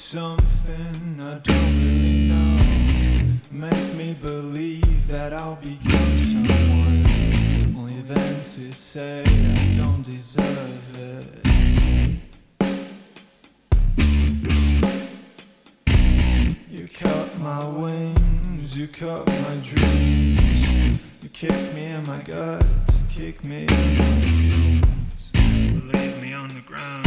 something I don't really know. Make me believe that I'll become someone, only then to say I don't deserve it. You cut my wings, you cut my dreams. You kick me in my guts, kick me in my shoes. Leave me on the ground.